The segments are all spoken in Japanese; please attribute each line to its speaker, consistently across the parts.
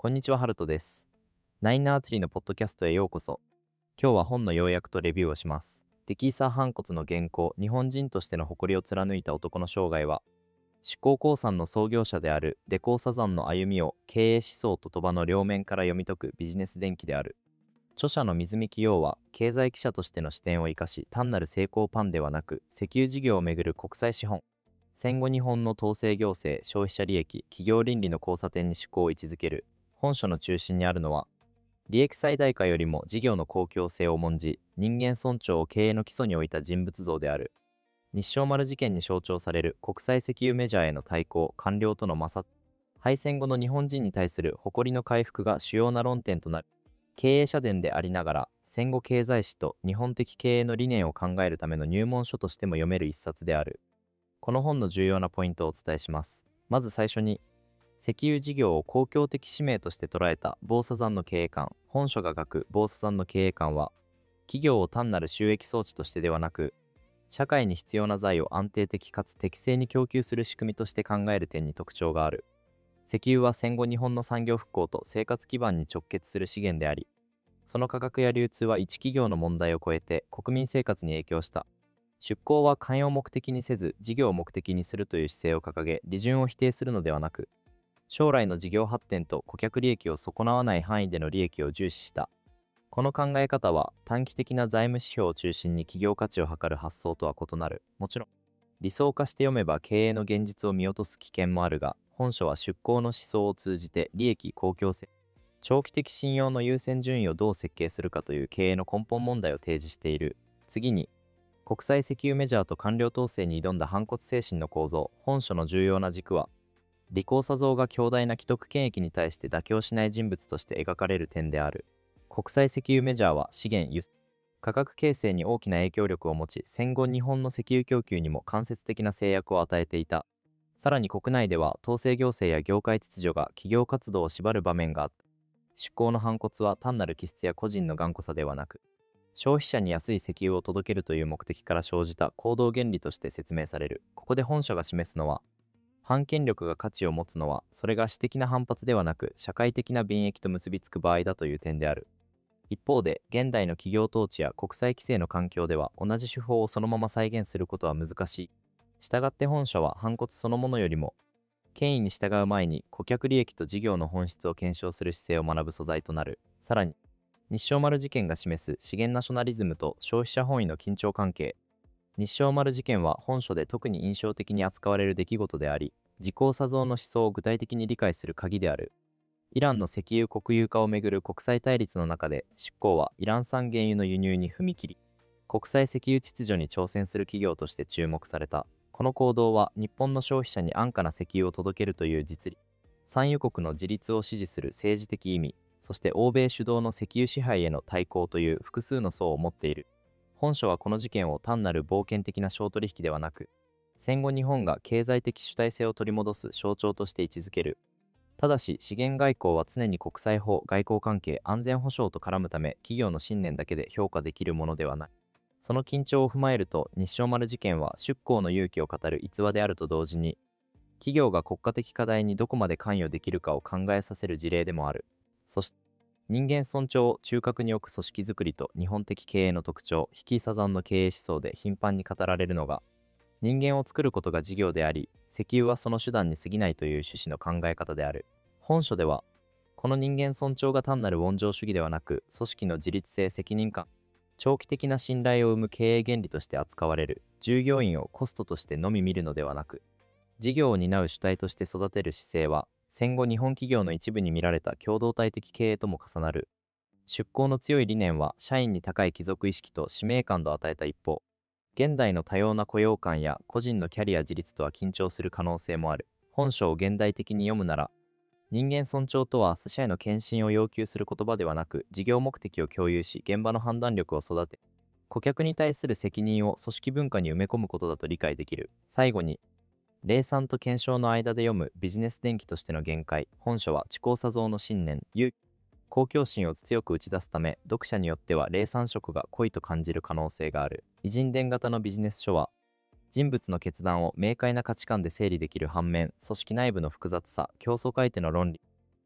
Speaker 1: こんにちは、ハルトです。ナインアーツリーのポッドキャストへようこそ。今日は本の要約とレビューをします。テキーサー・ハンコツの原稿、日本人としての誇りを貫いた男の生涯は、志功興産の創業者であるデコーサザンの歩みを経営思想と鳥羽の両面から読み解くビジネス伝記である。著者の水見清は、経済記者としての視点を生かし、単なる成功パンではなく、石油事業をめぐる国際資本、戦後日本の統制行政、消費者利益、企業倫理の交差点に思考を位置づける。本書の中心にあるのは、利益最大化よりも事業の公共性を重んじ、人間尊重を経営の基礎に置いた人物像である。日照丸事件に象徴される国際石油メジャーへの対抗、官僚との摩擦、敗戦後の日本人に対する誇りの回復が主要な論点となる。経営者伝でありながら、戦後経済史と日本的経営の理念を考えるための入門書としても読める一冊である。この本の重要なポイントをお伝えします。まず最初に、石油事業を公共的使命として捉えたボーサザンの経営観。本書が書くボーサザンの経営観は、企業を単なる収益装置としてではなく、社会に必要な財を安定的かつ適正に供給する仕組みとして考える点に特徴がある。石油は戦後日本の産業復興と生活基盤に直結する資源であり、その価格や流通は一企業の問題を超えて国民生活に影響した。出向は寛容を目的にせず事業を目的にするという姿勢を掲げ、利潤を否定するのではなく、将来の事業発展と顧客利益を損なわない範囲での利益を重視した。この考え方は短期的な財務指標を中心に企業価値を測る発想とは異なる。もちろん、理想化して読めば経営の現実を見落とす危険もあるが、本書は出向の思想を通じて利益公共性、長期的信用の優先順位をどう設計するかという経営の根本問題を提示している。次に、国際石油メジャーと官僚統制に挑んだ反骨精神の構造。本書の重要な軸は、利口さ像が強大な既得権益に対して妥協しない人物として描かれる点である。国際石油メジャーは資源輸出、価格形成に大きな影響力を持ち、戦後日本の石油供給にも間接的な制約を与えていた。さらに国内では統制行政や業界秩序が企業活動を縛る場面があった。出向の反骨は単なる気質や個人の頑固さではなく、消費者に安い石油を届けるという目的から生じた行動原理として説明される。ここで本書が示すのは、反権力が価値を持つのは、それが私的な反発ではなく、社会的な便益と結びつく場合だという点である。一方で、現代の企業統治や国際規制の環境では、同じ手法をそのまま再現することは難しい。したがって本書は反骨そのものよりも、権威に従う前に顧客利益と事業の本質を検証する姿勢を学ぶ素材となる。さらに、日照丸事件が示す資源ナショナリズムと消費者本位の緊張関係。日照丸事件は本書で特に印象的に扱われる出来事であり、自公左造の思想を具体的に理解する鍵である。イランの石油国有化をめぐる国際対立の中で、執行はイラン産原油の輸入に踏み切り、国際石油秩序に挑戦する企業として注目された。この行動は日本の消費者に安価な石油を届けるという実利、産油国の自立を支持する政治的意味、そして欧米主導の石油支配への対抗という複数の層を持っている。本書はこの事件を単なる冒険的な商取引ではなく、戦後日本が経済的主体性を取り戻す象徴として位置づける。ただし、資源外交は常に国際法、外交関係、安全保障と絡むため、企業の信念だけで評価できるものではない。その緊張を踏まえると、日照丸事件は出港の勇気を語る逸話であると同時に、企業が国家的課題にどこまで関与できるかを考えさせる事例でもある。そして、人間尊重を中核に置く組織づくりと日本的経営の特徴、引きサザンの経営思想で頻繁に語られるのが、人間を作ることが事業であり、石油はその手段に過ぎないという趣旨の考え方である。本書では、この人間尊重が単なる温情主義ではなく、組織の自律性、責任感、長期的な信頼を生む経営原理として扱われる。従業員をコストとしてのみ見るのではなく、事業を担う主体として育てる姿勢は、戦後日本企業の一部に見られた共同体的経営とも重なる。出向の強い理念は、社員に高い帰属意識と使命感を与えた一方、現代の多様な雇用感や個人のキャリア自立とは緊張する可能性もある。本書を現代的に読むなら、人間尊重とは社への献身を要求する言葉ではなく、事業目的を共有し、現場の判断力を育て、顧客に対する責任を組織文化に埋め込むことだと理解できる。最後に、霊賛と検証の間で読むビジネス伝記としての限界。本書は知行左造の信念、公共心を強く打ち出すため、読者によっては霊賛色が濃いと感じる可能性がある。偉人伝型のビジネス書は、人物の決断を明快な価値観で整理できる反面、組織内部の複雑さ、競争相手の論理、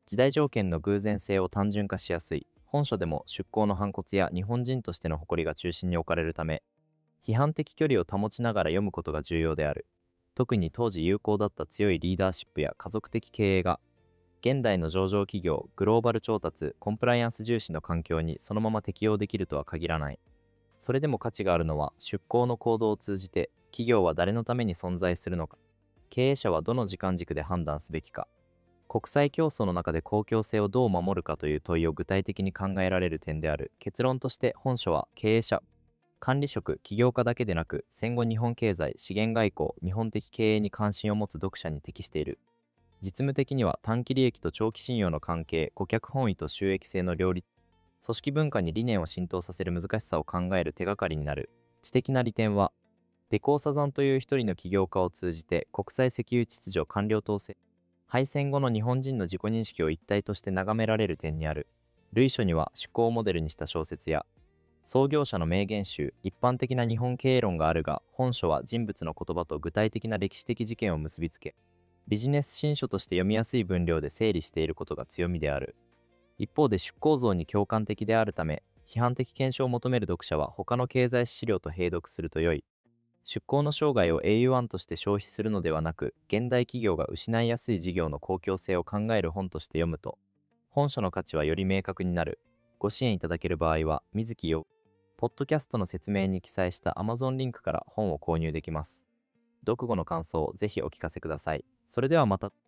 Speaker 1: 時代条件の偶然性を単純化しやすい。本書でも出向の反骨や日本人としての誇りが中心に置かれるため、批判的距離を保ちながら読むことが重要である。特に当時有効だった強いリーダーシップや家族的経営が、現代の上場企業、グローバル調達、コンプライアンス重視の環境にそのまま適用できるとは限らない。それでも価値があるのは、出向の行動を通じて、企業は誰のために存在するのか、経営者はどの時間軸で判断すべきか、国際競争の中で公共性をどう守るかという問いを具体的に考えられる点である。結論として本書は経営者、管理職、起業家だけでなく、戦後日本経済、資源外交、日本的経営に関心を持つ読者に適している。実務的には短期利益と長期信用の関係、顧客本位と収益性の両立、組織文化に理念を浸透させる難しさを考える手がかりになる。知的な利点は、デコーサザンという一人の起業家を通じて国際石油秩序官僚統制、敗戦後の日本人の自己認識を一体として眺められる点にある。類書には趣向をモデルにした小説や創業者の名言集、一般的な日本経営論があるが、本書は人物の言葉と具体的な歴史的事件を結びつけ、ビジネス新書として読みやすい分量で整理していることが強みである。一方で出向像に共感的であるため、批判的検証を求める読者は他の経済資料と併読すると良い。出向の生涯を英雄案として消費するのではなく、現代企業が失いやすい事業の公共性を考える本として読むと、本書の価値はより明確になる。ご支援いただける場合は、水木よ。ポッドキャストの説明に記載した Amazon リンクから本を購入できます。読後の感想をぜひお聞かせください。それではまた。